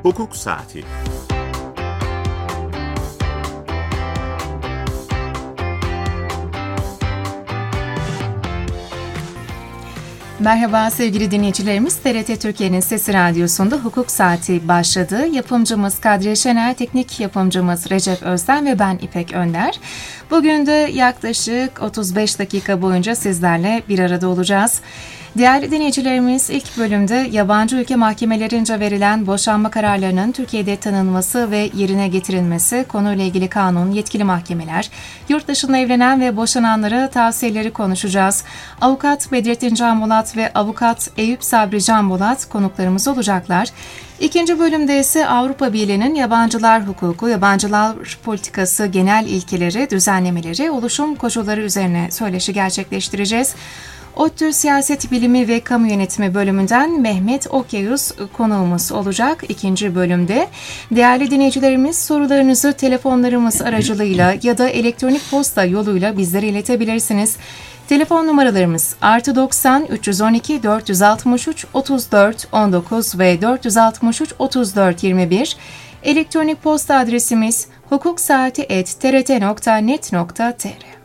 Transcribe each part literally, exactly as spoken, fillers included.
Hukuk Saati. Merhaba sevgili dinleyicilerimiz, T R T Türkiye'nin Sesi Radyosu'nda Hukuk Saati başladı. Yapımcımız Kadriye Şener, teknik yapımcımız Recep Özden ve ben İpek Önder. Bugün de yaklaşık otuz beş dakika boyunca sizlerle bir arada olacağız. Değerli dinleyicilerimiz, ilk bölümde yabancı ülke mahkemelerince verilen boşanma kararlarının Türkiye'de tanınması ve yerine getirilmesi, konuyla ilgili kanun, yetkili mahkemeler, yurt dışında evlenen ve boşananlara tavsiyeleri konuşacağız. Avukat Bedrettin Canbolat ve Avukat Eyüp Sabri Canbolat konuklarımız olacaklar. İkinci bölümde ise Avrupa Birliği'nin yabancılar hukuku, yabancılar politikası genel ilkeleri, düzenlemeleri, oluşum koşulları üzerine söyleşi gerçekleştireceğiz. ODTÜ Siyaset Bilimi ve Kamu Yönetimi bölümünden Mehmet Okyayuz konuğumuz olacak ikinci bölümde. Değerli dinleyicilerimiz, sorularınızı telefonlarımız aracılığıyla ya da elektronik posta yoluyla bizlere iletebilirsiniz. Telefon numaralarımız artı doksan üç yüz on iki dört yüz altmış üç otuz dört on dokuz ve dört yüz altmış üç otuz dört yirmi bir. Elektronik posta adresimiz hukuksaati et t r t nokta net nokta t r.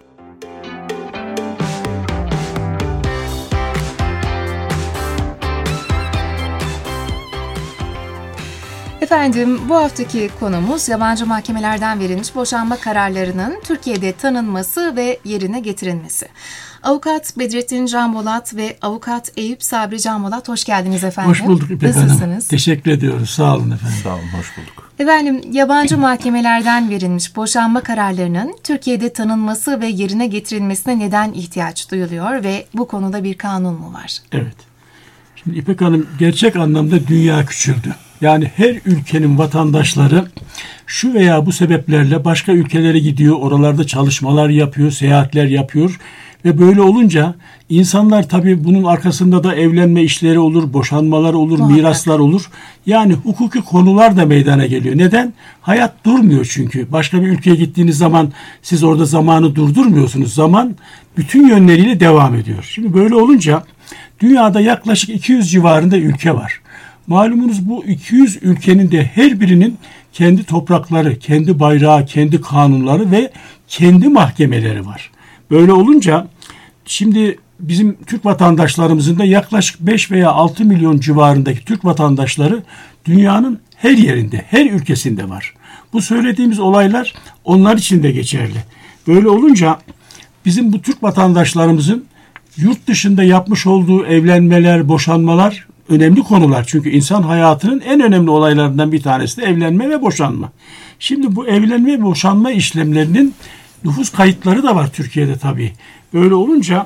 Efendim, bu haftaki konumuz yabancı mahkemelerden verilmiş boşanma kararlarının Türkiye'de tanınması ve yerine getirilmesi. Avukat Bedrettin Canbolat ve Avukat Eyüp Sabri Canbolat, hoş geldiniz efendim. Hoş bulduk İpek Hanım. Nasılsınız? Teşekkür ediyoruz. Sağ olun efendim. Sağ olun, hoş bulduk. Efendim, yabancı mahkemelerden verilmiş boşanma kararlarının Türkiye'de tanınması ve yerine getirilmesine neden ihtiyaç duyuluyor ve bu konuda bir kanun mu var? Evet. Şimdi İpek Hanım, gerçek anlamda dünya küçüldü. Yani her ülkenin vatandaşları şu veya bu sebeplerle başka ülkelere gidiyor, oralarda çalışmalar yapıyor, seyahatler yapıyor ve böyle olunca insanlar tabii bunun arkasında da evlenme işleri olur, boşanmalar olur, Muhakkak. miraslar olur. Yani hukuki konular da meydana geliyor. Neden? Hayat durmuyor çünkü. Başka bir ülkeye gittiğiniz zaman siz orada zamanı durdurmuyorsunuz. Zaman bütün yönleriyle devam ediyor. Şimdi böyle olunca dünyada yaklaşık iki yüz civarında ülke var. Malumunuz bu iki yüz ülkenin de her birinin kendi toprakları, kendi bayrağı, kendi kanunları ve kendi mahkemeleri var. Böyle olunca şimdi bizim Türk vatandaşlarımızın da yaklaşık beş veya altı milyon civarındaki Türk vatandaşları dünyanın her yerinde, her ülkesinde var. Bu söylediğimiz olaylar onlar için de geçerli. Böyle olunca bizim bu Türk vatandaşlarımızın yurt dışında yapmış olduğu evlenmeler, boşanmalar önemli konular. Çünkü insan hayatının en önemli olaylarından bir tanesi de evlenme ve boşanma. Şimdi bu evlenme ve boşanma işlemlerinin nüfus kayıtları da var Türkiye'de tabii. Böyle olunca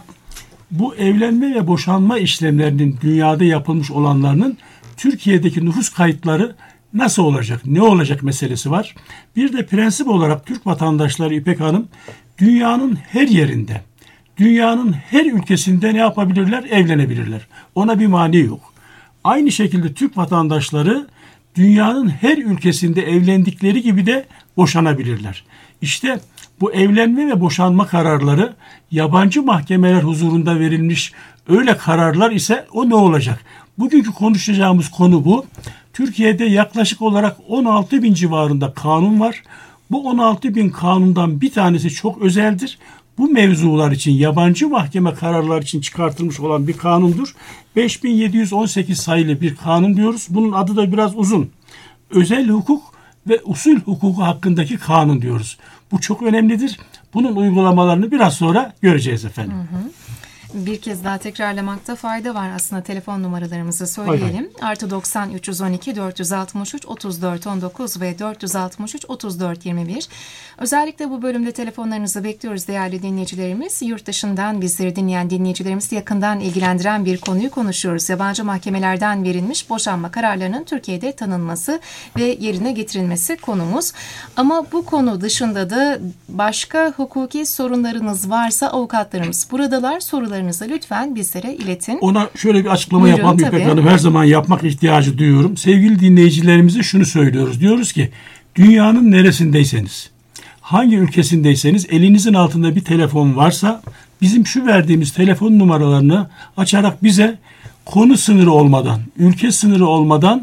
bu evlenme ve boşanma işlemlerinin dünyada yapılmış olanlarının Türkiye'deki nüfus kayıtları nasıl olacak, ne olacak meselesi var. Bir de prensip olarak Türk vatandaşları İpek Hanım dünyanın her yerinde, dünyanın her ülkesinde ne yapabilirler? Evlenebilirler. Ona bir mani yok. Aynı şekilde Türk vatandaşları dünyanın her ülkesinde evlendikleri gibi de boşanabilirler. İşte bu evlenme ve boşanma kararları yabancı mahkemeler huzurunda verilmiş öyle kararlar ise o ne olacak? Bugünkü konuşacağımız konu bu. Türkiye'de yaklaşık olarak on altı bin civarında kanun var. Bu on altı bin kanundan bir tanesi çok özeldir. Bu mevzular için, yabancı mahkeme kararları için çıkartılmış olan bir kanundur. beş bin yedi yüz on sekiz sayılı bir kanun diyoruz. Bunun adı da biraz uzun. Özel hukuk ve usul hukuku hakkındaki kanun diyoruz. Bu çok önemlidir. Bunun uygulamalarını biraz sonra göreceğiz efendim. Hı hı. Bir kez daha tekrarlamakta fayda var aslında, telefon numaralarımızı söyleyelim. Hay hay. Artı doksan üç yüz on iki dört yüz altmış üç otuz dört on dokuz ve dört yüz altmış üç otuz dört yirmi bir. Özellikle bu bölümde telefonlarınızı bekliyoruz değerli dinleyicilerimiz. Yurt dışından bizleri dinleyen dinleyicilerimiz yakından ilgilendiren bir konuyu konuşuyoruz. Yabancı mahkemelerden verilmiş boşanma kararlarının Türkiye'de tanınması ve yerine getirilmesi konumuz. Ama bu konu dışında da başka hukuki sorunlarınız varsa avukatlarımız buradalar. Sorularınızı lütfen bizlere iletin. Ona şöyle bir açıklama Buyurun, yapalım İpek Hanım. Her zaman yapmak ihtiyacı duyuyorum. Sevgili dinleyicilerimize şunu söylüyoruz. Diyoruz ki dünyanın neresindeyseniz, hangi ülkesindeyseniz elinizin altında bir telefon varsa bizim şu verdiğimiz telefon numaralarını açarak bize konu sınırı olmadan, ülke sınırı olmadan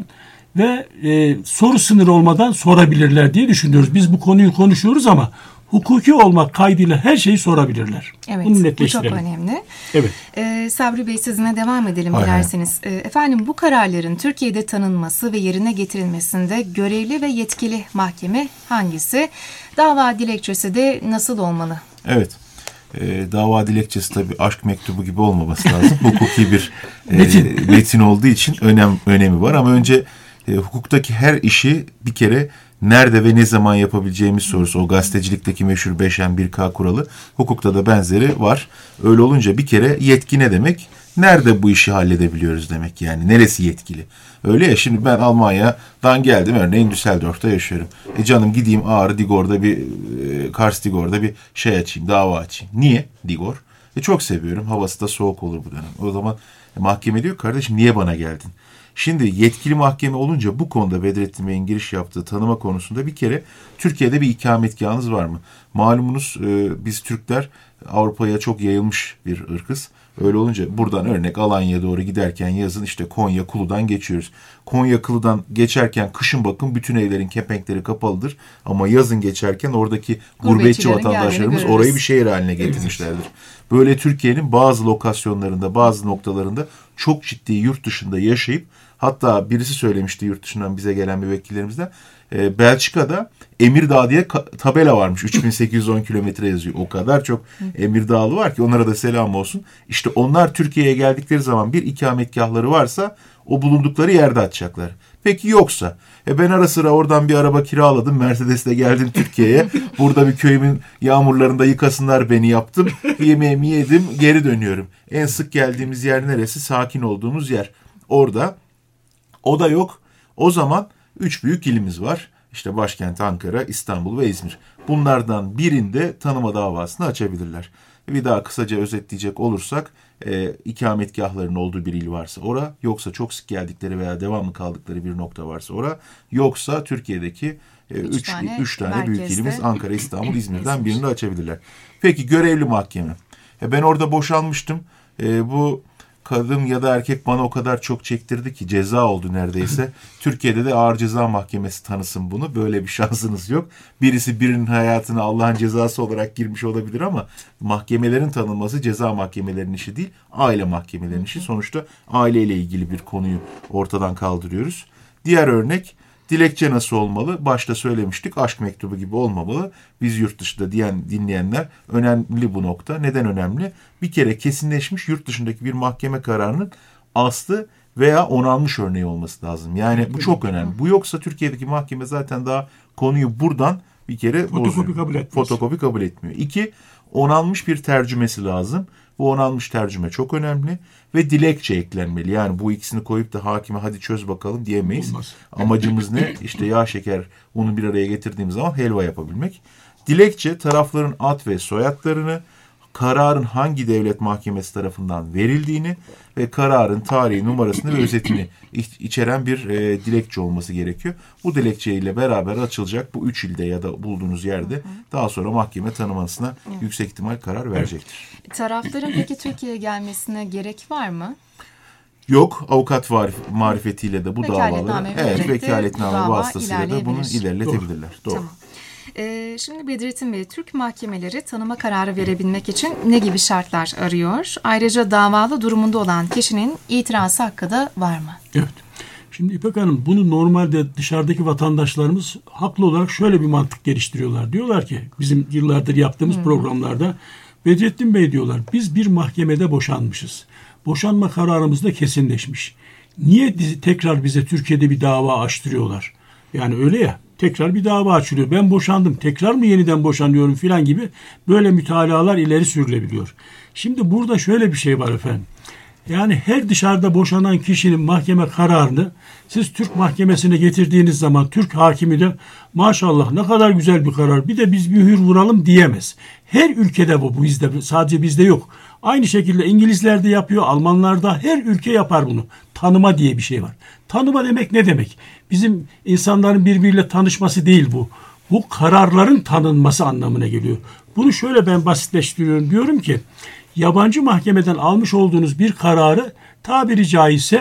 ve e, soru sınırı olmadan sorabilirler diye düşünüyoruz. Biz bu konuyu konuşuyoruz ama hukuki olmak kaydıyla her şeyi sorabilirler. Evet, bunu netleştirelim. Bu çok önemli. Evet. Ee, Sabri Bey, sizinle devam edelim Aynen. dilerseniz. Ee, efendim, bu kararların Türkiye'de tanınması ve yerine getirilmesinde görevli ve yetkili mahkeme hangisi? Dava dilekçesi de nasıl olmalı? Evet. E, dava dilekçesi tabii aşk mektubu gibi olmaması lazım. Hukuki bir e, metin. metin olduğu için önem önemi var ama önce e, hukuktaki her işi bir kere nerede ve ne zaman yapabileceğimiz sorusu. O gazetecilikteki meşhur beş M bir K kuralı, hukukta da benzeri var. Öyle olunca bir kere yetki ne demek? Nerede bu işi halledebiliyoruz demek yani. Neresi yetkili? Öyle ya, şimdi ben Almanya'dan geldim, örneğin Düsseldorf'ta yaşıyorum. E canım gideyim Ağrı Digor'da bir, e, Kars Digor'da bir şey açayım, dava açayım. Niye Digor? E çok seviyorum. Havası da soğuk olur bu dönem. O zaman e, mahkeme diyor, kardeşim niye bana geldin? Şimdi yetkili mahkeme olunca bu konuda Bedrettin Bey'in giriş yaptığı tanıma konusunda bir kere Türkiye'de bir ikametgahınız var mı? Malumunuz e, biz Türkler Avrupa'ya çok yayılmış bir ırkız. Öyle olunca buradan örnek Alanya'ya doğru giderken yazın işte Konya Kulu'dan geçiyoruz. Konya Kulu'dan geçerken kışın bakın bütün evlerin kepenkleri kapalıdır. Ama yazın geçerken oradaki gurbetçi vatandaşlarımız orayı bir şehir haline getirmişlerdir. Böyle Türkiye'nin bazı lokasyonlarında, bazı noktalarında çok ciddi yurt dışında yaşayıp, hatta birisi söylemişti yurt dışından bize gelen müvekkillerimizden, e, Belçika'da Emirdağ diye ka- tabela varmış. üç bin sekiz yüz on kilometre yazıyor. O kadar çok Emirdağlı var ki onlara da selam olsun. İşte onlar Türkiye'ye geldikleri zaman bir ikametgahları varsa o bulundukları yerde açacaklar. Peki yoksa? E ben ara sıra oradan bir araba kiraladım. Mercedes'le geldim Türkiye'ye. Burada bir köyümün yağmurlarında yıkasınlar beni yaptım. Yemeğimi yedim, geri dönüyorum. En sık geldiğimiz yer neresi? Sakin olduğumuz yer. Orada. O da yok. O zaman üç büyük ilimiz var. İşte başkent Ankara, İstanbul ve İzmir. Bunlardan birinde tanıma davasını açabilirler. Bir daha kısaca özetleyecek olursak, e, ikametgahların olduğu bir il varsa ora, yoksa çok sık geldikleri veya devamlı kaldıkları bir nokta varsa ora, yoksa Türkiye'deki e, üç, üç tane, üç tane büyük ilimiz Ankara, İstanbul, İzmir'den birini açabilirler. Peki görevli mahkeme. E, ben orada boşanmıştım. E, bu kadın ya da erkek bana o kadar çok çektirdi ki ceza oldu neredeyse. Türkiye'de de Ağır Ceza Mahkemesi tanısın bunu. Böyle bir şansınız yok. Birisi birinin hayatına Allah'ın cezası olarak girmiş olabilir ama mahkemelerin tanınması ceza mahkemelerinin işi değil, aile mahkemelerinin işi. Sonuçta aileyle ilgili bir konuyu ortadan kaldırıyoruz. Diğer örnek, dilekçe nasıl olmalı? Başta söylemiştik, aşk mektubu gibi olmamalı. Biz yurt dışında diyen dinleyenler, önemli bu nokta. Neden önemli? Bir kere kesinleşmiş yurt dışındaki bir mahkeme kararının aslı veya onanmış örneği olması lazım. Yani bu çok önemli. Bu yoksa Türkiye'deki mahkeme zaten daha konuyu buradan bir kere fotokopi kabul etmez. Fotokopi kabul etmiyor. İki, onanmış bir tercümesi lazım. Bu onanmış tercüme çok önemli ve dilekçe eklenmeli. Yani bu ikisini koyup da hakime hadi çöz bakalım diyemeyiz. Olmaz. Amacımız ne? İşte yağ, şeker, unu bir araya getirdiğimiz zaman helva yapabilmek. Dilekçe tarafların ad ve soyadlarını, kararın hangi devlet mahkemesi tarafından verildiğini ve kararın tarihi, numarasını ve özetini içeren bir e, dilekçe olması gerekiyor. Bu dilekçeyle beraber açılacak bu üç ilde ya da bulduğunuz yerde, hı hı, daha sonra mahkeme tanımasına, evet, yüksek ihtimal karar verecektir. Tarafların peki Türkiye'ye gelmesine gerek var mı? Yok, avukat marifetiyle de bu davaları, evet, vekaletname vasıtasıyla da bunu ilerletebilirler. Doğru. Doğru. Tamam. Ee, şimdi Bedrettin Bey, Türk mahkemeleri tanıma kararı verebilmek için ne gibi şartlar arıyor? Ayrıca davalı durumunda olan kişinin itirazı hakkı da var mı? Evet. Şimdi İpek Hanım, bunu normalde dışarıdaki vatandaşlarımız haklı olarak şöyle bir mantık geliştiriyorlar. Diyorlar ki bizim yıllardır yaptığımız hmm. programlarda, Bedrettin Bey diyorlar, biz bir mahkemede boşanmışız. Boşanma kararımız da kesinleşmiş. Niye tekrar bize Türkiye'de bir dava açtırıyorlar? Yani öyle ya, tekrar bir dava açılıyor. Ben boşandım, tekrar mı yeniden boşanıyorum filan gibi böyle mütalalar ileri sürülebiliyor. Şimdi burada şöyle bir şey var efendim. Yani her dışarıda boşanan kişinin mahkeme kararını siz Türk mahkemesine getirdiğiniz zaman Türk hakimi de maşallah ne kadar güzel bir karar, bir de biz bir hür vuralım diyemez. Her ülkede bu, bu bizde, sadece bizde yok. Aynı şekilde İngilizler de yapıyor, Almanlar da, her ülke yapar bunu. Tanıma diye bir şey var. Tanıma demek ne demek? Bizim insanların birbiriyle tanışması değil bu. Bu kararların tanınması anlamına geliyor. Bunu şöyle ben basitleştiriyorum. Diyorum ki yabancı mahkemeden almış olduğunuz bir kararı tabiri caizse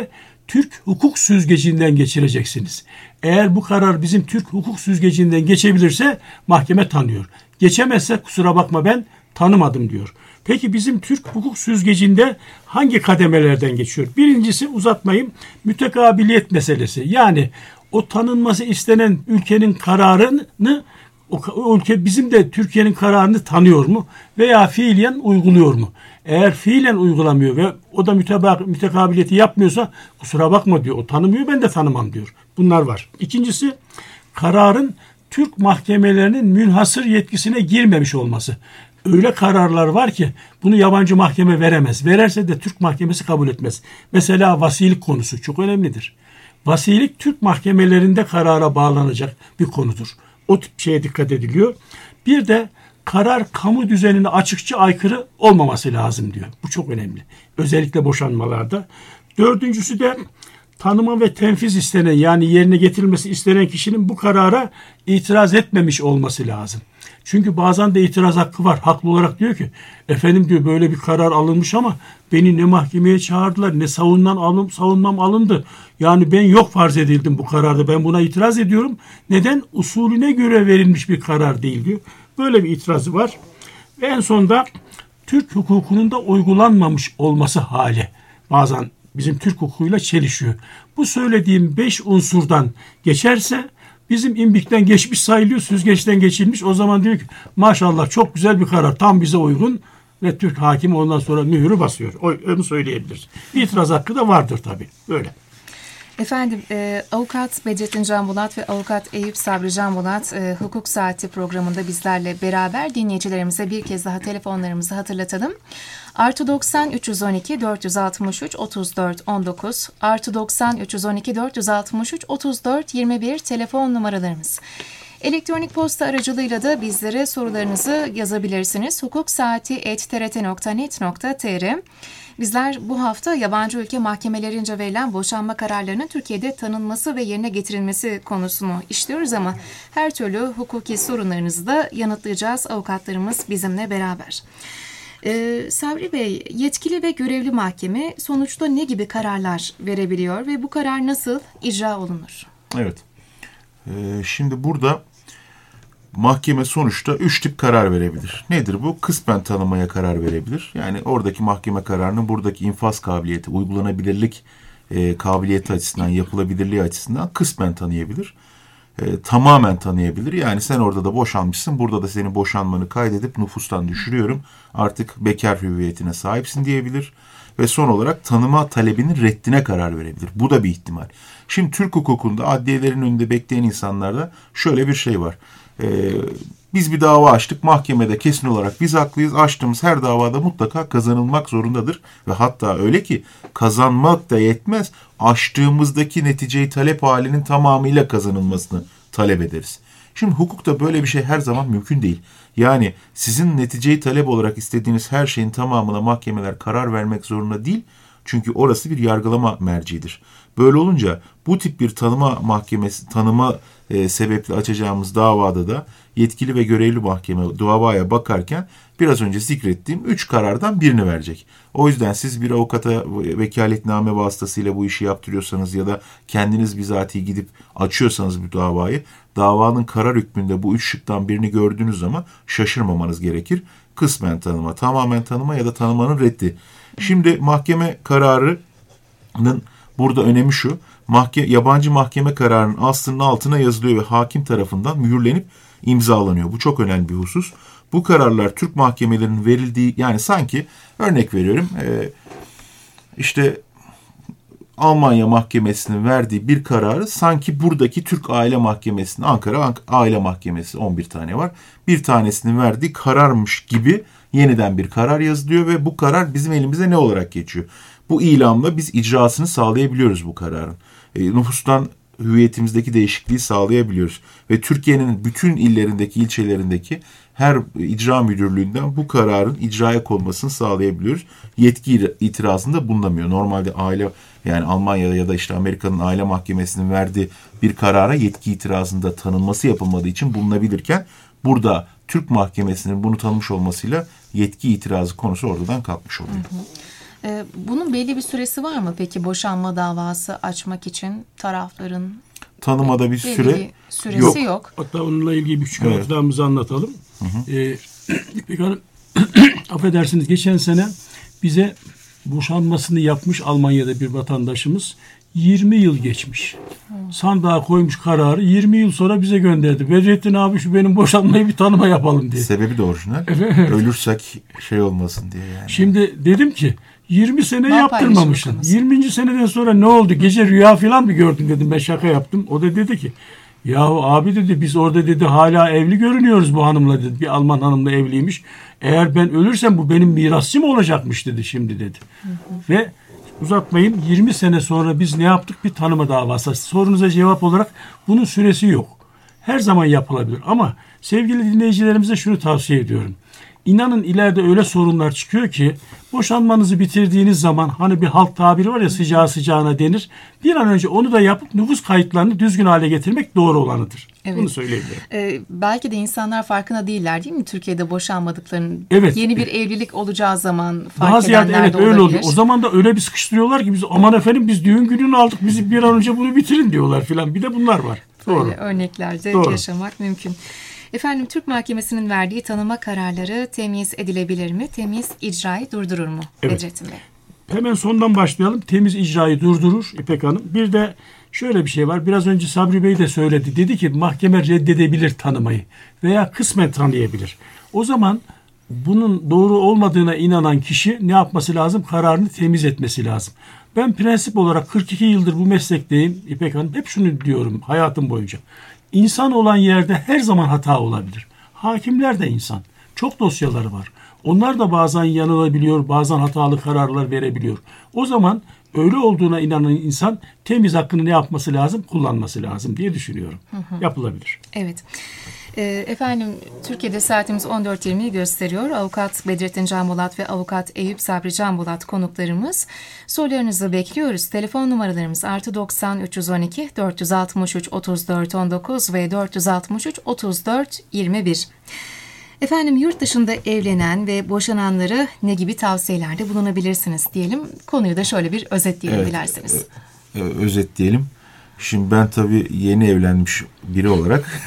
Türk hukuk süzgecinden geçireceksiniz. Eğer bu karar bizim Türk hukuk süzgecinden geçebilirse mahkeme tanıyor. Geçemezse kusura bakma ben tanımadım diyor. Peki bizim Türk hukuk süzgecinde hangi kademelerden geçiyor? Birincisi, uzatmayayım, mütekabiliyet meselesi. Yani o tanınması istenen ülkenin kararını o, o ülke bizim de Türkiye'nin kararını tanıyor mu veya fiilen uyguluyor mu? Eğer fiilen uygulamıyor ve o da mütebak, mütekabiliyeti yapmıyorsa kusura bakma diyor. O tanımıyor, ben de tanımam diyor. Bunlar var. İkincisi, kararın Türk mahkemelerinin münhasır yetkisine girmemiş olması. Öyle kararlar var ki bunu yabancı mahkeme veremez. Vererse de Türk mahkemesi kabul etmez. Mesela vasilik konusu çok önemlidir. Vasilik Türk mahkemelerinde karara bağlanacak bir konudur. O tip şeye dikkat ediliyor. Bir de karar kamu düzenine açıkça aykırı olmaması lazım diyor. Bu çok önemli. Özellikle boşanmalarda. Dördüncüsü de tanıma ve tenfiz istenen, yani yerine getirilmesi istenen kişinin bu karara itiraz etmemiş olması lazım. Çünkü bazen de itiraz hakkı var. Haklı olarak diyor ki efendim diyor böyle bir karar alınmış ama beni ne mahkemeye çağırdılar ne savunmam, alım, savunmam alındı. Yani ben yok farz edildim bu kararda, ben buna itiraz ediyorum. Neden? Usulüne göre verilmiş bir karar değil diyor. Böyle bir itirazı var. Ve en sonunda Türk hukukunun da uygulanmamış olması hali bazen bizim Türk hukukuyla çelişiyor. Bu söylediğim beş unsurdan geçerse bizim imbikten geçmiş sayılıyor, süzgeçten geçilmiş. O zaman diyor ki maşallah çok güzel bir karar, tam bize uygun ve Türk hakimi ondan sonra mühürü basıyor. Onu söyleyebiliriz. İtiraz hakkı da vardır tabii. Böyle. Efendim, e, Avukat Bedrettin Canbulat ve Avukat Eyüp Sabri Canbulat e, Hukuk Saati programında bizlerle beraber. Dinleyicilerimize bir kez daha telefonlarımızı hatırlatalım. Artı doksan üç yüz on iki dört yüz altmış üç otuz dört on dokuz, artı doksan üç yüz on iki dört yüz altmış üç otuz dört yirmi bir telefon numaralarımız. Elektronik posta aracılığıyla da bizlere sorularınızı yazabilirsiniz. hukuksaati et t r t nokta net nokta t r. Bizler bu hafta yabancı ülke mahkemelerince verilen boşanma kararlarının Türkiye'de tanınması ve yerine getirilmesi konusunu işliyoruz ama her türlü hukuki sorunlarınızı da yanıtlayacağız. Avukatlarımız bizimle beraber. Ee, Sabri Bey, yetkili ve görevli mahkeme sonuçta ne gibi kararlar verebiliyor ve bu karar nasıl icra olunur? Evet. Ee, şimdi burada mahkeme sonuçta üç tip karar verebilir. Nedir bu? Kısmen tanımaya karar verebilir. Yani oradaki mahkeme kararının buradaki infaz kabiliyeti, uygulanabilirlik e, kabiliyeti açısından, yapılabilirliği açısından kısmen tanıyabilir. E, tamamen tanıyabilir. Yani sen orada da boşanmışsın, burada da senin boşanmanı kaydedip nüfustan düşürüyorum. Artık bekar hüviyetine sahipsin diyebilir. Ve son olarak tanıma talebinin reddine karar verebilir. Bu da bir ihtimal. Şimdi Türk hukukunda adliyelerin önünde bekleyen insanlarda şöyle bir şey var. Ee, biz bir dava açtık, mahkemede kesin olarak biz haklıyız, açtığımız her davada mutlaka kazanılmak zorundadır ve hatta öyle ki kazanmak da yetmez, açtığımızdaki neticeyi talep halinin tamamıyla kazanılmasını talep ederiz. Şimdi hukukta böyle bir şey her zaman mümkün değil. Yani sizin neticeyi talep olarak istediğiniz her şeyin tamamına mahkemeler karar vermek zorunda değil. Çünkü orası bir yargılama merciidir. Böyle olunca bu tip bir tanıma mahkemesi, tanıma e, sebeple açacağımız davada da yetkili ve görevli mahkeme davaya bakarken biraz önce zikrettiğim üç karardan birini verecek. O yüzden siz bir avukata vekaletname vasıtasıyla bu işi yaptırıyorsanız ya da kendiniz bizatihi gidip açıyorsanız bu davayı, davanın karar hükmünde bu üç şıktan birini gördüğünüz zaman şaşırmamanız gerekir. Kısmen tanıma, tamamen tanıma ya da tanımanın reddi. Şimdi mahkeme kararının burada önemi şu. Mahke, yabancı mahkeme kararının aslının altına yazılıyor ve hakim tarafından mühürlenip imzalanıyor. Bu çok önemli bir husus. Bu kararlar Türk mahkemelerinin verildiği, yani sanki örnek veriyorum e, işte Almanya mahkemesinin verdiği bir kararı sanki buradaki Türk Aile Mahkemesi'nin, Ankara Aile Mahkemesi on bir tane var, bir tanesinin verdiği kararmış gibi yeniden bir karar yazılıyor ve bu karar bizim elimize ne olarak geçiyor? Bu ilamla biz icrasını sağlayabiliyoruz bu kararın. E, nüfustan hüviyetimizdeki değişikliği sağlayabiliyoruz. Ve Türkiye'nin bütün illerindeki, ilçelerindeki her icra müdürlüğünden bu kararın icraya konmasını sağlayabiliyoruz. Yetki itirazında bulunamıyor. Normalde aile, yani Almanya'da ya da işte Amerika'nın aile mahkemesinin verdiği bir karara yetki itirazında tanınması yapılmadığı için bulunabilirken burada Türk mahkemesinin bunu tanımış olmasıyla yetki itirazı konusu ortadan kalkmış oluyor. Hı hı. Ee, bunun belli bir süresi var mı peki boşanma davası açmak için tarafların? Tanımada bir süre bir süresi yok. yok. Hatta onunla ilgili bir küçük evet. hatıramızı anlatalım. Hı hı. Ee, İpek Hanım, affedersiniz, geçen sene bize boşanmasını yapmış Almanya'da bir vatandaşımız, yirmi yıl geçmiş. Hmm. Sandığa koymuş kararı, yirmi yıl sonra bize gönderdi. Bedrettin abi şu benim boşanmayı bir tanıma yapalım diye. Sebebi de orijinal. Evet. Ölürsek şey olmasın diye yani. Şimdi dedim ki yirmi sene ne yaptırmamışsın. yirminci seneden sonra ne oldu? Gece rüya falan mı gördün dedim. Ben şaka yaptım. O da dedi ki yahu abi dedi biz orada dedi hala evli görünüyoruz bu hanımla dedi. Bir Alman hanımla evliymiş. Eğer ben ölürsem bu benim mirasçım olacakmış dedi şimdi dedi. Hı hı. Ve uzatmayayım, yirmi sene sonra biz ne yaptık? Bir tanıma davası. Sorunuza cevap olarak bunun süresi yok. Her zaman yapılabilir ama sevgili dinleyicilerimize şunu tavsiye ediyorum. İnanın ileride öyle sorunlar çıkıyor ki boşanmanızı bitirdiğiniz zaman hani bir halk tabiri var ya sıcağı sıcağına denir. Bir an önce onu da yapıp nüfus kayıtlarını düzgün hale getirmek doğru olanıdır. Evet. Bunu söyleyebilirim. Ee, belki de insanlar farkında değiller değil mi? Türkiye'de boşanmadıklarının evet. yeni bir evlilik olacağı zaman fark daha edenler ziyade evet, de öyle olabilir. oluyor. O zaman da öyle bir sıkıştırıyorlar ki biz aman efendim biz düğün gününü aldık bizi bir an önce bunu bitirin diyorlar filan. Bir de bunlar var. Doğru. Böyle örneklerde doğru. yaşamak mümkün. Efendim Türk Mahkemesi'nin verdiği tanıma kararları temyiz edilebilir mi? Temyiz icrayı durdurur mu? Evet. Bedrettin Bey. Hemen sondan başlayalım. Temiz icrayı durdurur İpek Hanım. Bir de şöyle bir şey var. Biraz önce Sabri Bey de söyledi. Dedi ki mahkeme reddedebilir tanımayı veya kısmen tanıyabilir. O zaman bunun doğru olmadığına inanan kişi ne yapması lazım? Kararını temiz etmesi lazım. Ben prensip olarak kırk iki yıldır bu meslekteyim İpek Hanım. Hep şunu diyorum hayatım boyunca. İnsan olan yerde her zaman hata olabilir. Hakimler de insan. Çok dosyaları var. Onlar da bazen yanılabiliyor, bazen hatalı kararlar verebiliyor. O zaman öyle olduğuna inanan insan temiz hakkını ne yapması lazım? Kullanması lazım diye düşünüyorum. Hı hı. Yapılabilir. Evet. E, efendim Türkiye'de saatimiz on dört yirmiyi gösteriyor. Avukat Bedrettin Canbolat ve Avukat Eyüp Sabri Canbolat konuklarımız. Sorularınızı bekliyoruz. Telefon numaralarımız artı doksan üç yüz on iki dört yüz altmış üç otuz dört on dokuz ve dört yüz altmış üç otuz dört yirmi bir. Efendim yurt dışında evlenen ve boşananlara ne gibi tavsiyelerde bulunabilirsiniz diyelim. Konuyu da şöyle bir özetleyelim evet, dilerseniz. E, e, özetleyelim. Şimdi ben tabii yeni evlenmiş biri olarak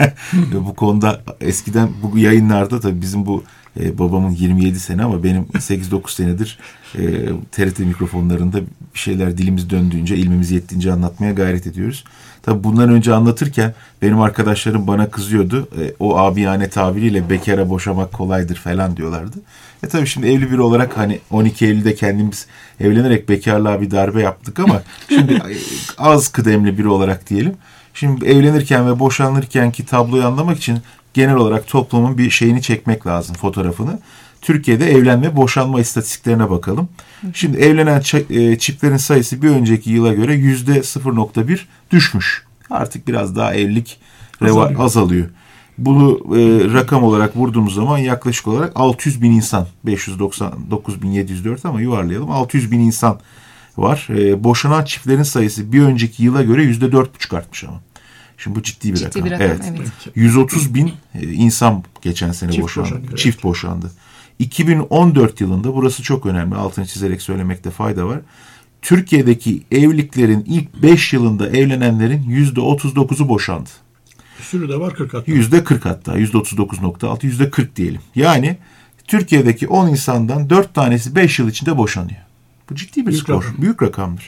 bu konuda eskiden bu yayınlarda tabii bizim bu e, babamın yirmi yedi sene ama benim sekiz dokuz senedir e, T R T mikrofonlarında bir şeyler dilimiz döndüğünce, ilmimiz yettiğince anlatmaya gayret ediyoruz. Tabii bundan önce anlatırken benim arkadaşlarım bana kızıyordu. E, o abiyane tabiriyle bekara boşamak kolaydır falan diyorlardı. E tabii şimdi evli biri olarak hani on iki Eylül'de kendimiz evlenerek bekarlığa bir darbe yaptık ama şimdi az kıdemli biri olarak diyelim. Şimdi evlenirken ve boşanırken ki tabloyu anlamak için genel olarak toplumun bir şeyini çekmek lazım, fotoğrafını. Türkiye'de evlenme, boşanma istatistiklerine bakalım. Şimdi evlenen çiftlerin sayısı bir önceki yıla göre yüzde sıfır nokta bir düşmüş. Artık biraz daha evlilik azalıyor. azalıyor. Bunu e, rakam olarak vurduğumuz zaman yaklaşık olarak altı yüz bin insan, beş yüz doksan dokuz bin yedi yüz dört ama yuvarlayalım, altı yüz bin insan var. E, boşanan çiftlerin sayısı bir önceki yıla göre yüzde dört buçuk artmış ama. Şimdi bu ciddi bir ciddi rakam. Bir rakam evet. evet. yüz otuz bin insan geçen sene çift boşandı. boşandı, çift evet. boşandı. iki bin on dört yılında, burası çok önemli, altını çizerek söylemekte fayda var. Türkiye'deki evliliklerin ilk beş yılında evlenenlerin yüzde otuz dokuzu boşandı. Üstünü de var kırk hatta. yüzde kırk hatta. yüzde otuz dokuz nokta altı, yüzde kırk diyelim. Yani Türkiye'deki on insandan dört tanesi beş yıl içinde boşanıyor. Bu ciddi bir Büyük skor. rakam. Büyük rakamdır.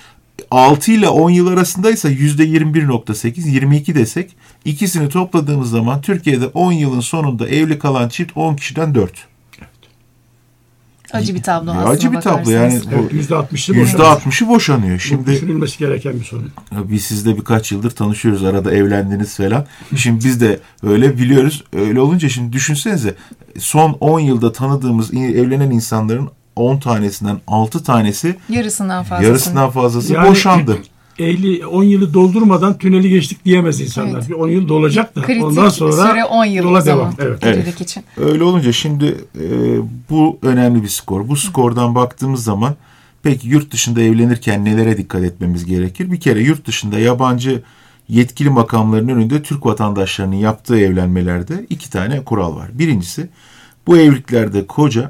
altı ile on yıl arasındaysa yüzde yirmi bir nokta sekiz, yirmi iki desek, ikisini topladığımız zaman Türkiye'de on yılın sonunda evli kalan çift on kişiden dört. Acı bir tablo aslında. Acı bir tablo yani. Evet, yüzde altmışı yüzde altmışı boşanıyor. Şimdi düşünülmesi gereken bir sorun. Biz sizle birkaç yıldır tanışıyoruz. Arada evlendiniz falan. Şimdi biz de öyle biliyoruz. Öyle olunca şimdi düşünsenize, son on yılda tanıdığımız evlenen insanların on tanesinden altı tanesi yarısından fazlası, yarısından fazlası yani, boşandı. elli on yılı doldurmadan tüneli geçtik diyemez insanlar. Evet. Bir on yıl dolacak da kritik ondan sonra süre on yıl yola o zaman. devam. Evet. Evet. Için. Öyle olunca şimdi e, bu önemli bir skor. Bu skordan baktığımız zaman peki yurt dışında evlenirken nelere dikkat etmemiz gerekir? Bir kere yurt dışında yabancı yetkili makamların önünde Türk vatandaşlarının yaptığı evlenmelerde iki tane kural var. Birincisi, bu evliliklerde koca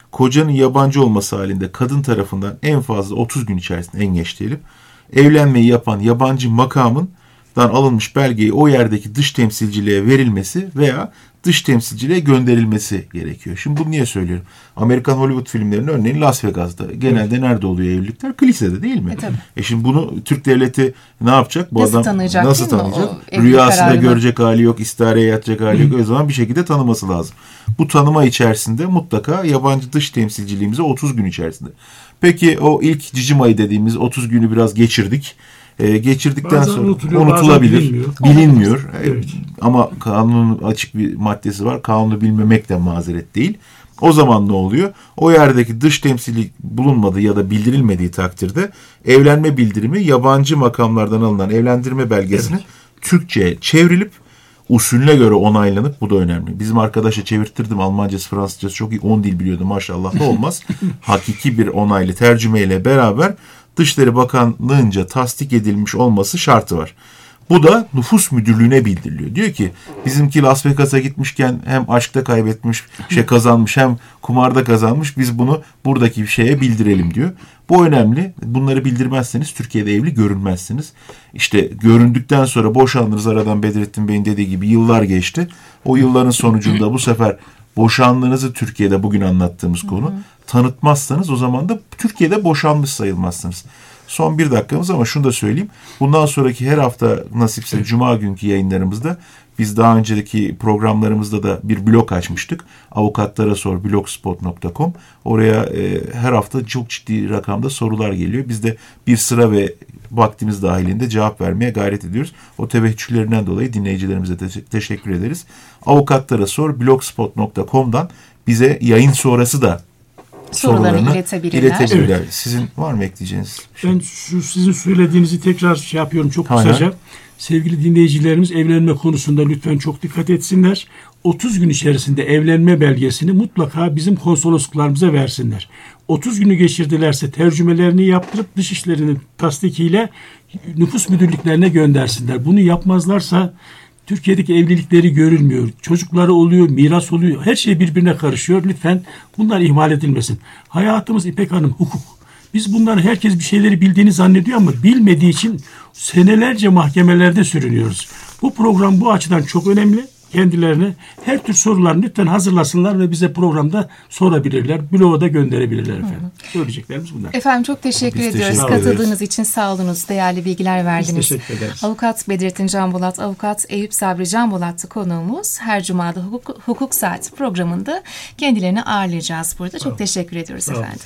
kocanın yabancı olması halinde kadın tarafından en fazla otuz gün içerisinde, en geç diyelim, evlenmeyi yapan yabancı makamından alınmış belgeyi o yerdeki dış temsilciliğe verilmesi veya dış temsilciliğe gönderilmesi gerekiyor. Şimdi bunu niye söylüyorum? Amerikan Hollywood filmlerinin örneğin Las Vegas'ta. Genelde evet. Nerede oluyor evlilikler? Kilisede değil mi? E, e şimdi bunu Türk devleti ne yapacak? Bu nasıl adam tanıyacak, nasıl tanıyacak? Rüyasında görecek hali yok, istihareye yatacak hali yok. O zaman bir şekilde tanıması lazım. Bu tanıma içerisinde mutlaka yabancı dış temsilciliğimize otuz gün içerisinde. Peki o ilk cicim ayı dediğimiz otuz günü biraz geçirdik. Ee, geçirdikten bazen sonra unutulabilir, bilinmiyor. bilinmiyor. Evet. Ama kanunun açık bir maddesi var. Kanunu bilmemek de mazeret değil. O zaman ne oluyor? O yerdeki dış temsili bulunmadığı ya da bildirilmediği takdirde evlenme bildirimi yabancı makamlardan alınan evlendirme belgesini evet. Türkçe'ye çevrilip usulüne göre onaylanıp, bu da önemli. Bizim arkadaşa çevirttirdim, Almancası, Fransızcası çok iyi, on dil biliyordu maşallah da olmaz. Hakiki bir onaylı tercümeyle beraber Dışişleri Bakanlığı'nca tasdik edilmiş olması şartı var. Bu da nüfus müdürlüğüne bildiriliyor. Diyor ki bizimki Las Vegas'a gitmişken hem aşkta kaybetmiş, şey kazanmış, hem kumarda kazanmış. Biz bunu buradaki bir şeye bildirelim diyor. Bu önemli. Bunları bildirmezseniz Türkiye'de evli görünmezsiniz. İşte göründükten sonra boşandınız, aradan Bedrettin Bey'in dediği gibi yıllar geçti. O yılların sonucunda bu sefer boşandığınızı Türkiye'de bugün anlattığımız konu hı hı. tanıtmazsanız o zaman da Türkiye'de boşanmış sayılmazsınız. Son bir dakikamız ama şunu da söyleyeyim. Bundan sonraki her hafta nasipse Cuma günkü yayınlarımızda biz daha önceki programlarımızda da bir blog açmıştık. Avukatlara Sor blogspot nokta com. Oraya e, her hafta çok ciddi rakamda sorular geliyor. Biz de bir sıra ve vaktimiz dahilinde cevap vermeye gayret ediyoruz. O teveccühlerinden dolayı dinleyicilerimize te- teşekkür ederiz. Avukatlara Sor blogspot nokta com'dan bize yayın sonrası da sorularını iletebilirler. iletebilirler. Evet. Sizin var mı ekleyeceğiniz? Ben şu sizin söylediğinizi tekrar şey yapıyorum çok kısaca. Aynen. Sevgili dinleyicilerimiz evlenme konusunda lütfen çok dikkat etsinler. otuz gün içerisinde evlenme belgesini mutlaka bizim konsolosluklarımıza versinler. otuz günü geçirdilerse tercümelerini yaptırıp dışişlerinin tasdikiyle nüfus müdürlüklerine göndersinler. Bunu yapmazlarsa Türkiye'deki evlilikleri görülmüyor. Çocukları oluyor, miras oluyor. Her şey birbirine karışıyor. Lütfen bunlar ihmal edilmesin. Hayatımız İpek Hanım hukuk. Biz bunları herkes bir şeyleri bildiğini zannediyor ama bilmediği için senelerce mahkemelerde sürünüyoruz. Bu program bu açıdan çok önemli. Kendilerine her tür sorularını lütfen hazırlasınlar ve bize programda sorabilirler. Bloğa da gönderebilirler efendim. Hı-hı. Söyleyeceklerimiz bunlar. Efendim çok teşekkür Biz ediyoruz. Teşekkür Katıldığınız için sağ olunuz. Değerli bilgiler verdiniz. Biz teşekkür ederiz. Avukat Bedrettin Canbolat, Avukat Eyüp Sabri Canbolat'tı konuğumuz. Her Cuma'da Hukuk, Hukuk Saati programında kendilerini ağırlayacağız burada. Çok teşekkür ediyoruz sağ efendim.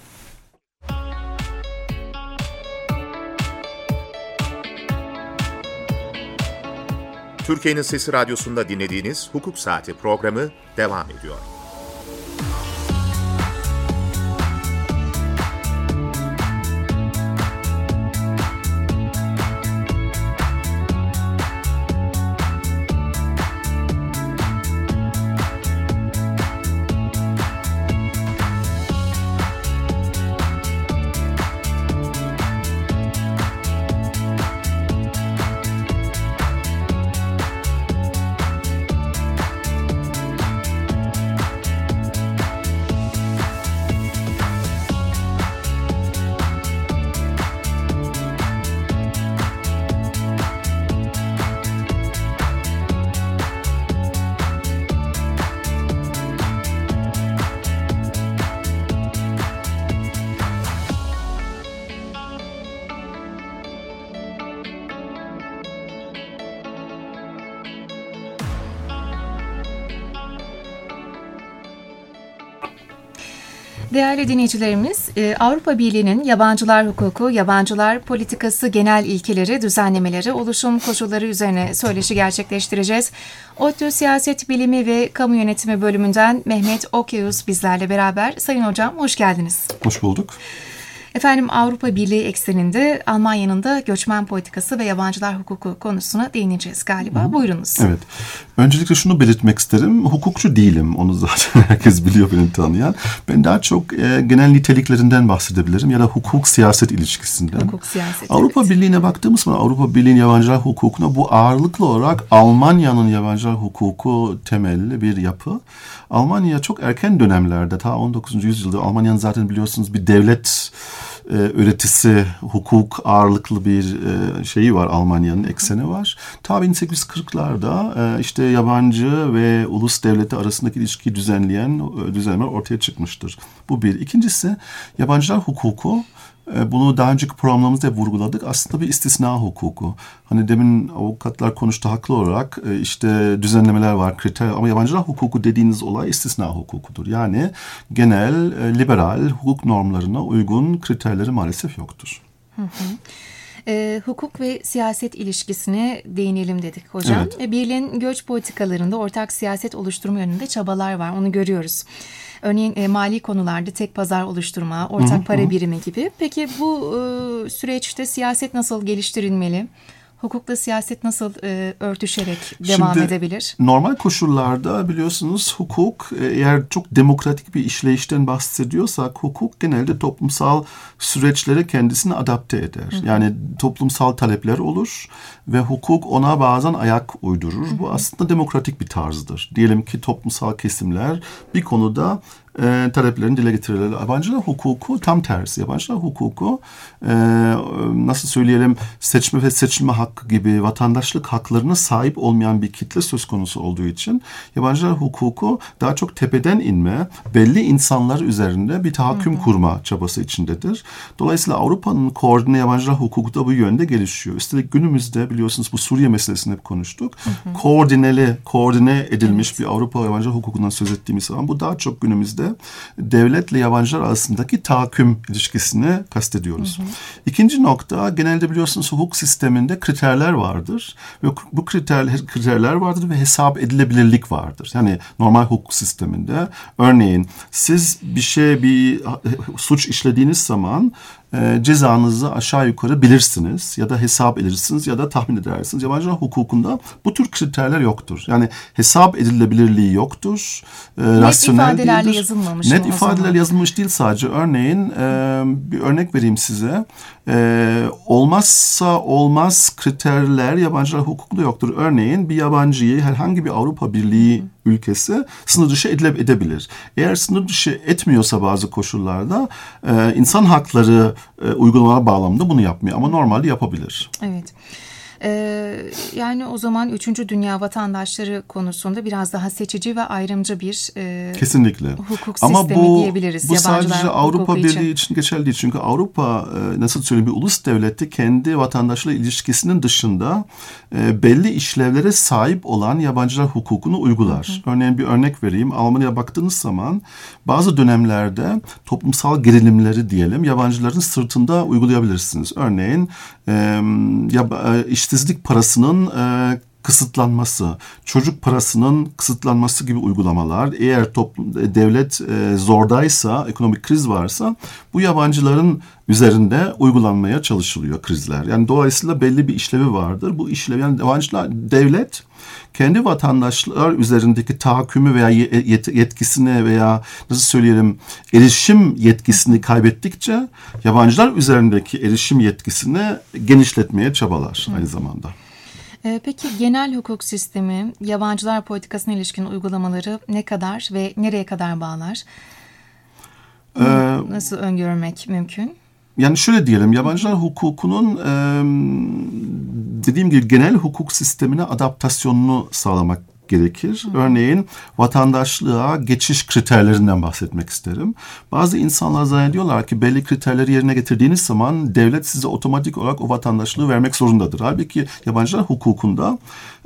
Türkiye'nin Sesi Radyosu'nda dinlediğiniz Hukuk Saati programı devam ediyor. Değerli dinleyicilerimiz, Avrupa Birliği'nin yabancılar hukuku, yabancılar politikası genel ilkeleri, düzenlemeleri, oluşum koşulları üzerine söyleşi gerçekleştireceğiz. ODTÜ Siyaset Bilimi ve Kamu Yönetimi bölümünden Mehmet Okyayus bizlerle beraber. Sayın Hocam hoş geldiniz. Hoş bulduk. Efendim Avrupa Birliği ekseninde Almanya'nın da göçmen politikası ve yabancılar hukuku konusuna değineceğiz galiba. Hı. Buyurunuz. Evet. Öncelikle şunu belirtmek isterim. Hukukçu değilim. Onu zaten herkes biliyor, beni tanıyan. Ben daha çok e, genel niteliklerinden bahsedebilirim ya da hukuk-siyaset ilişkisinden. Hukuk-siyaset, Avrupa evet. Birliği'ne baktığımız zaman Avrupa Birliği'nin yabancılar hukukuna bu ağırlıklı olarak Almanya'nın yabancılar hukuku temelli bir yapı. Almanya çok erken dönemlerde, ta on dokuzuncu yüzyılda Almanya'nın zaten biliyorsunuz bir devlet e, öğretisi, hukuk ağırlıklı bir e, şeyi var, Almanya'nın ekseni var. Ta bin sekiz yüz kırklarda e, işte yabancı ve ulus devleti arasındaki ilişkiyi düzenleyen e, düzenlemeler ortaya çıkmıştır. Bu bir. İkincisi, yabancılar hukuku, bunu daha önceki programlarımızda vurguladık. Aslında bir istisna hukuku. Hani demin avukatlar konuştu haklı olarak, işte düzenlemeler var, kriter, ama yabancılar hukuku dediğiniz olay istisna hukukudur. Yani genel liberal hukuk normlarına uygun kriterleri maalesef yoktur. Hı hı. E, hukuk ve siyaset ilişkisine değinelim dedik hocam. Evet. E, Birliğin göç politikalarında ortak siyaset oluşturma yönünde çabalar var. Onu görüyoruz. Örneğin e, mali konularda tek pazar oluşturma, ortak hı hı, para birimi gibi. Peki bu e, süreçte siyaset nasıl geliştirilmeli? Hukukla siyaset nasıl e, örtüşerek devam Şimdi, edebilir? Normal koşullarda biliyorsunuz hukuk, eğer çok demokratik bir işleyişten bahsediyorsak, hukuk genelde toplumsal süreçlere kendisini adapte eder. Hı hı. Yani toplumsal talepler olur ve hukuk ona bazen ayak uydurur. Hı hı. Bu aslında demokratik bir tarzdır. Diyelim ki toplumsal kesimler bir konuda E, taleplerini dile getirirler. Yabancılar hukuku tam tersi. Yabancılar hukuku e, nasıl söyleyelim, seçme ve seçilme hakkı gibi vatandaşlık haklarına sahip olmayan bir kitle söz konusu olduğu için yabancılar hukuku daha çok tepeden inme, belli insanlar üzerinde bir tahakküm hı hı. kurma çabası içindedir. Dolayısıyla Avrupa'nın koordine yabancılar hukuku da bu yönde gelişiyor. Üstelik günümüzde biliyorsunuz bu Suriye meselesini hep konuştuk. Hı hı. Koordineli, koordine edilmiş evet. bir Avrupa yabancılar hukukundan söz ettiğimiz zaman bu daha çok günümüzde devletle yabancılar arasındaki tahakküm ilişkisini kastediyoruz. Hı hı. İkinci nokta, genelde biliyorsunuz hukuk sisteminde kriterler vardır ve bu kriterler, kriterler vardır ve hesap edilebilirlik vardır. Yani normal hukuk sisteminde örneğin siz bir şey, bir suç işlediğiniz zaman E, cezanızı aşağı yukarı bilirsiniz ya da hesap edirsiniz ya da tahmin edersiniz. Yabancılar hukukunda bu tür kriterler yoktur. Yani hesap edilebilirliği yoktur. E, Net ifadelerle değildir. yazılmamış. Net ifadeler yazılmış değil sadece. Örneğin e, bir örnek vereyim size. E, olmazsa olmaz kriterler yabancılar hukukunda yoktur. Örneğin bir yabancıyı herhangi bir Avrupa Birliği Hı. ülkesi sınır dışı edile, edebilir. Eğer sınır dışı etmiyorsa bazı koşullarda e, insan hakları e, uygulamalar bağlamında bunu yapmıyor ama normalde yapabilir. Evet. Ee, yani o zaman üçüncü dünya vatandaşları konusunda biraz daha seçici ve ayrımcı bir e, kesinlikle hukuk ama sistemi bu, diyebiliriz. Bu sadece Avrupa Birliği için. için geçerli değil. Çünkü Avrupa e, nasıl söyleyeyim, bir ulus devleti kendi vatandaşlığı ilişkisinin dışında e, belli işlevlere sahip olan yabancılar hukukunu uygular. Hı hı. Örneğin bir örnek vereyim. Almanya'ya baktığınız zaman bazı dönemlerde toplumsal gerilimleri diyelim yabancıların sırtında uygulayabilirsiniz. Örneğin e, ya, e, işsizlik parasının e, kısıtlanması, çocuk parasının kısıtlanması gibi uygulamalar, eğer toplum, devlet e, zordaysa, ekonomik kriz varsa bu yabancıların üzerinde uygulanmaya çalışılıyor krizler. Yani dolayısıyla belli bir işlevi vardır. Bu işlev, yani yabancılar, devlet kendi vatandaşlar üzerindeki tahakkümü veya yet- yetkisini veya nasıl söyleyelim erişim yetkisini kaybettikçe yabancılar üzerindeki erişim yetkisini genişletmeye çabalar aynı zamanda. Peki genel hukuk sistemi yabancılar politikasına ilişkin uygulamaları ne kadar ve nereye kadar bağlar? Ee, Nasıl öngörmek mümkün? Yani şöyle diyelim, yabancılar hukukunun e, dediğim gibi genel hukuk sistemine adaptasyonunu sağlamak gerekir. Hı. Örneğin vatandaşlığa geçiş kriterlerinden bahsetmek isterim. Bazı insanlar zannediyorlar ki belli kriterleri yerine getirdiğiniz zaman devlet size otomatik olarak o vatandaşlığı vermek zorundadır. Halbuki yabancılar hukukunda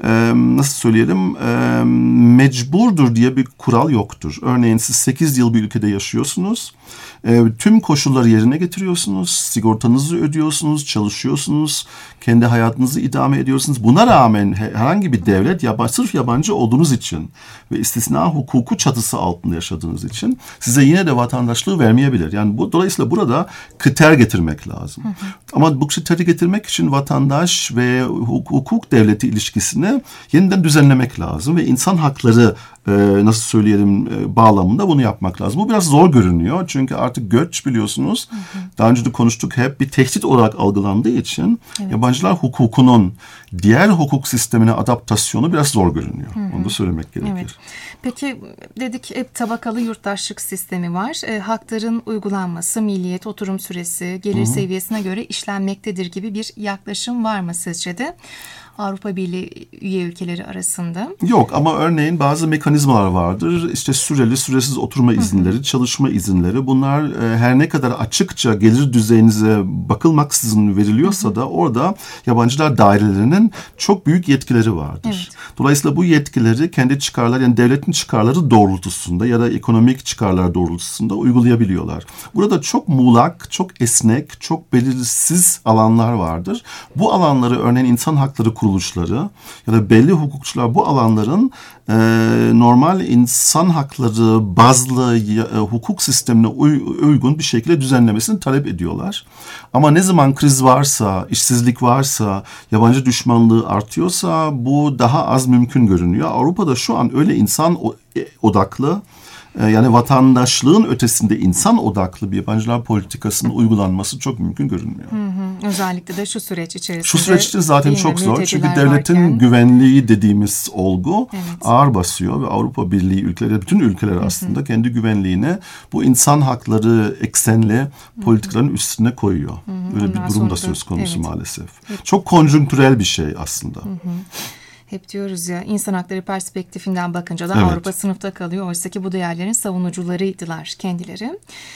e, nasıl söyleyelim e, mecburdur diye bir kural yoktur. Örneğin siz sekiz yıl bir ülkede yaşıyorsunuz. E, tüm koşulları yerine getiriyorsunuz. Sigortanızı ödüyorsunuz, çalışıyorsunuz. Kendi hayatınızı idame ediyorsunuz. Buna rağmen herhangi bir devlet yaba, sırf yabancı olduğunuz için ve istisna hukuku çatısı altında yaşadığınız için size yine de vatandaşlığı vermeyebilir. Yani bu, dolayısıyla burada kriter getirmek lazım. Hı hı. Ama bu kriteri getirmek için vatandaş ve hukuk devleti ilişkisini yeniden düzenlemek lazım ve insan hakları e, nasıl söyleyelim e, bağlamında bunu yapmak lazım. Bu biraz zor görünüyor çünkü artık göç biliyorsunuz. Hı hı. Daha önce de konuştuk, hep bir tehdit olarak algılandığı için evet. yabancılar hukukunun diğer hukuk sistemine adaptasyonu biraz zor görünüyor. Hı hı. Onu da söylemek gerekir. Evet. Peki dedik hep tabakalı yurttaşlık sistemi var. E, hakların uygulanması, milliyet, oturum süresi, gelir hı hı. seviyesine göre işlenmektedir gibi bir yaklaşım var mı sizce de? Avrupa Birliği üye ülkeleri arasında. Yok ama örneğin bazı mekanizmalar vardır. İşte süreli, süresiz oturma izinleri, hı hı. çalışma izinleri. Bunlar e, her ne kadar açıkça gelir düzeyinize bakılmaksızın veriliyorsa hı hı. da orada yabancılar dairelerinin çok büyük yetkileri vardır. Evet. Dolayısıyla bu yetkileri kendi çıkarları, yani devletin çıkarları doğrultusunda ya da ekonomik çıkarlar doğrultusunda uygulayabiliyorlar. Burada çok muğlak, çok esnek, çok belirsiz alanlar vardır. Bu alanları örneğin insan hakları kuruluşları ya da belli hukukçular bu alanların e, normal insan hakları bazlı e, hukuk sistemine uy, uygun bir şekilde düzenlemesini talep ediyorlar. Ama ne zaman kriz varsa, işsizlik varsa, yabancı düşmanlığı artıyorsa bu daha az mümkün görünüyor. Avrupa'da şu an öyle insan odaklı, yani vatandaşlığın ötesinde insan odaklı bir yabancılar politikasının uygulanması çok mümkün görünmüyor. Hı hı. Özellikle de şu süreç içerisinde. Şu süreç için zaten çok zor. Çünkü devletin varken... güvenliği dediğimiz olgu evet. ağır basıyor ve Avrupa Birliği ülkeleri, bütün ülkeler aslında hı hı. kendi güvenliğini bu insan hakları eksenli politikaların hı hı. üstüne koyuyor. Hı hı. Böyle Ondan bir durum da söz konusu evet. maalesef. Evet. Çok konjonktürel bir şey aslında. Hı hı. Hep diyoruz ya, insan hakları perspektifinden bakınca da evet. Avrupa sınıfta kalıyor. Oysa ki bu değerlerin savunucularıydılar kendileri.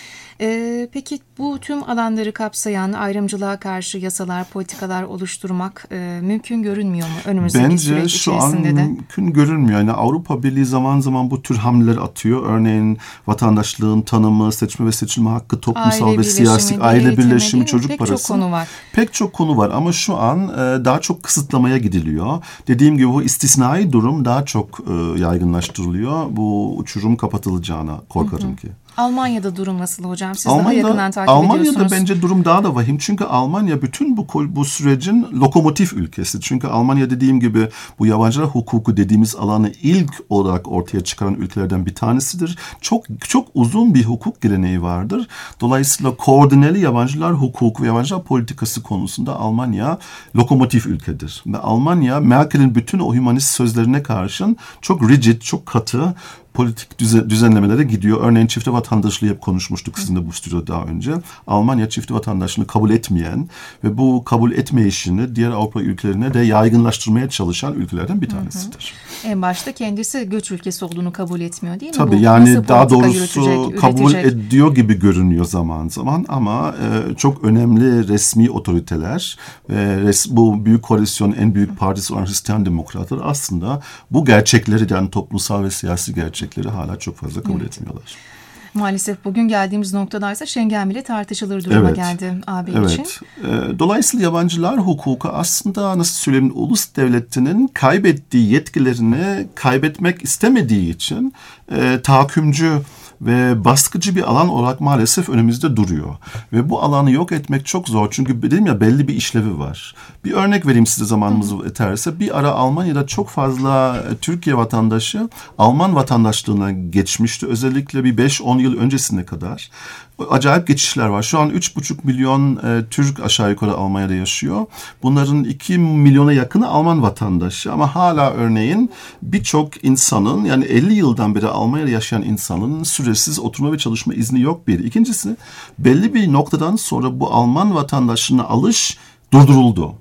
Ee, peki bu tüm alanları kapsayan ayrımcılığa karşı yasalar, politikalar oluşturmak e, mümkün görünmüyor mu önümüzdeki Bence süreç içerisinde de? Bence şu an mümkün görünmüyor. Yani Avrupa Birliği zaman zaman bu tür hamleler atıyor. Örneğin vatandaşlığın tanımı, seçme ve seçilme hakkı, toplumsal aile ve siyasi aile birleşimi, çocuk pek parası. Pek çok konu var. Pek çok konu var ama şu an e, daha çok kısıtlamaya gidiliyor. Dediğim gibi bu istisnai durum daha çok e, yaygınlaştırılıyor. Bu uçurum kapatılacağına korkarım hı hı. ki. Almanya'da durum nasıl hocam? Siz Almanya'da, daha yakından takip Almanya'da ediyorsunuz. Almanya'da bence durum daha da vahim. Çünkü Almanya bütün bu bu sürecin lokomotif ülkesi. Çünkü Almanya dediğim gibi bu yabancılar hukuku dediğimiz alanı ilk olarak ortaya çıkaran ülkelerden bir tanesidir. Çok çok uzun bir hukuk geleneği vardır. Dolayısıyla koordineli yabancılar hukuku ve yabancılar politikası konusunda Almanya lokomotif ülkedir. Ve Almanya Merkel'in bütün o hümanist sözlerine karşın çok rigid, çok katı politik düzenlemelere gidiyor. Örneğin çifte vatandaşlığı hep konuşmuştuk sizinle bu stüdyoda daha önce. Almanya çifte vatandaşlığını kabul etmeyen ve bu kabul etmeyişini diğer Avrupa ülkelerine de yaygınlaştırmaya çalışan ülkelerden bir tanesidir. Hı hı. En başta kendisi göç ülkesi olduğunu kabul etmiyor değil mi? Tabii bu yani daha doğrusu yürütecek, kabul üretecek? ediyor gibi görünüyor zaman zaman ama e, çok önemli resmi otoriteler ve res, bu büyük koalisyonun en büyük partisi olan Hristiyan Demokratlar aslında bu gerçekleri, yani toplumsal ve siyasi gerçekleri hala çok fazla kabul evet. etmiyorlar. Maalesef bugün geldiğimiz noktadaysa Schengen bile tartışılır duruma evet. geldi A B evet. için. Evet. Dolayısıyla yabancılar hukuku aslında nasıl söyleyeyim ulus devletinin kaybettiği yetkilerini kaybetmek istemediği için e, tahakkümcü ve baskıcı bir alan olarak maalesef önümüzde duruyor. Ve bu alanı yok etmek çok zor. Çünkü dedim ya belli bir işlevi var. Bir örnek vereyim size zamanımız yeterse. Bir ara Almanya'da çok fazla Türkiye vatandaşı Alman vatandaşlığına geçmişti. Özellikle bir beş on yıl öncesine kadar. Acayip geçişler var. Şu an üç buçuk milyon e, Türk aşağı yukarı Almanya'da yaşıyor. Bunların iki milyona yakını Alman vatandaşı. Ama hala örneğin birçok insanın, yani elli yıldan beri Almanya'da yaşayan insanın süresiz oturma ve çalışma izni yok bir. İkincisi belli bir noktadan sonra bu Alman vatandaşlığına alış durduruldu.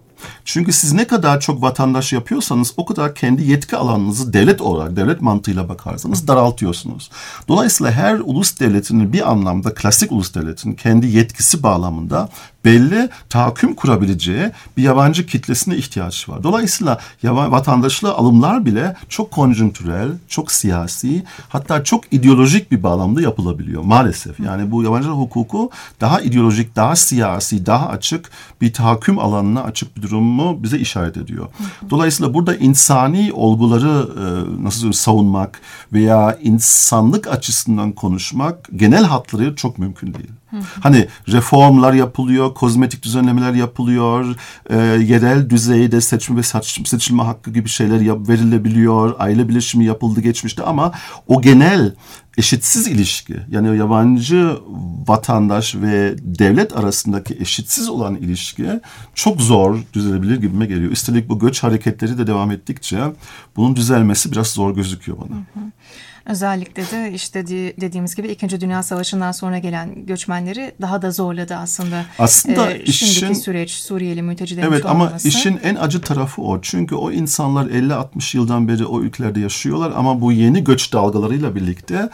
Çünkü siz ne kadar çok vatandaş yapıyorsanız o kadar kendi yetki alanınızı devlet olarak, devlet mantığıyla bakarsanız daraltıyorsunuz. Dolayısıyla her ulus devletinin bir anlamda klasik ulus devletinin kendi yetkisi bağlamında belli tahakküm kurabileceği bir yabancı kitlesine ihtiyaç var. Dolayısıyla vatandaşlığı alımlar bile çok konjonktürel, çok siyasi, hatta çok ideolojik bir bağlamda yapılabiliyor maalesef. Yani bu yabancı hukuku daha ideolojik, daha siyasi, daha açık bir tahakküm alanına açık bir durumu bize işaret ediyor. Dolayısıyla burada insani olguları nasıl söyleyeyim, savunmak veya insanlık açısından konuşmak genel hatları çok mümkün değil. Hani reformlar yapılıyor, kozmetik düzenlemeler yapılıyor, e, yerel düzeyde seçme ve seçilme hakkı gibi şeyler yap, verilebiliyor, aile birleşimi yapıldı geçmişte ama o genel eşitsiz ilişki, yani yabancı vatandaş ve devlet arasındaki eşitsiz olan ilişki çok zor düzelebilir gibime geliyor. Üstelik bu göç hareketleri de devam ettikçe bunun düzelmesi biraz zor gözüküyor bana. Hı hı. Özellikle de işte dediğimiz gibi İkinci Dünya Savaşı'ndan sonra gelen göçmenleri daha da zorladı aslında. Aslında ee, işin, şimdiki süreç Suriyeli mültecilerin evet, çoğalması. ama işin en acı tarafı o. Çünkü o insanlar elli altmış yıldan beri o ülkelerde yaşıyorlar ama bu yeni göç dalgalarıyla birlikte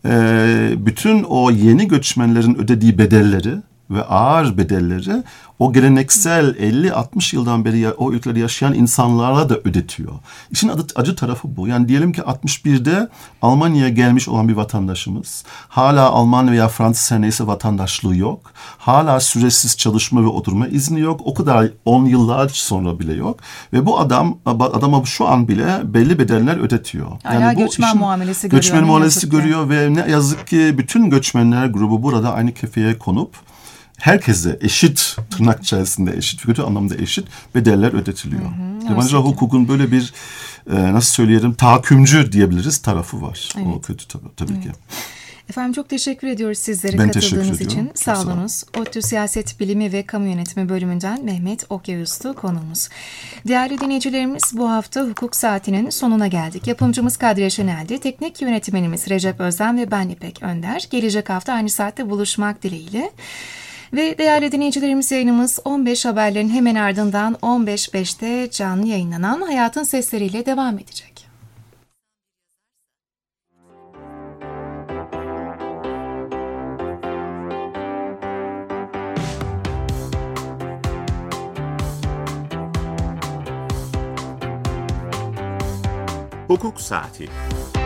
e, bütün o yeni göçmenlerin ödediği bedelleri ve ağır bedelleri o geleneksel elli altmış yıldan beri o ülkelerde yaşayan insanlara da ödetiyor. İşin acı tarafı bu. Yani diyelim ki altmış birde Almanya'ya gelmiş olan bir vatandaşımız hala Alman veya Fransız her neyse vatandaşlığı yok. Hala süresiz çalışma ve oturma izni yok. O kadar on yıllar sonra bile yok. Ve bu adam adama şu an bile belli bedeller ödetiyor. Hala yani bu göçmen işin, muamelesi görüyor. Göçmen muamelesi görüyor ve ne yazık ki bütün göçmenler grubu burada aynı kefeye konup herkese eşit, tırnak içerisinde eşit, kötü anlamda eşit bedeller ödetiliyor. Yabancı hukukun böyle bir e, nasıl söyleyelim tahakkümcü diyebiliriz tarafı var. Evet. O kötü tabii, tabii evet. ki. Efendim çok teşekkür ediyoruz sizlere ben katıldığınız için. Sağ olunuz. ODTÜ Siyaset Bilimi ve Kamu Yönetimi bölümünden Mehmet Okyayüz'tü konuğumuz. Değerli dinleyicilerimiz, bu hafta hukuk saatinin sonuna geldik. Yapımcımız Kadriye Şenel'di. Teknik yönetmenimiz Recep Özden ve ben İpek Önder. Gelecek hafta aynı saatte buluşmak dileğiyle. Ve değerli dinleyicilerimiz, yayınımız on beş haberlerin hemen ardından on beş beşte canlı yayınlanan Hayatın Sesleriyle devam edecek. Hukuk Saati.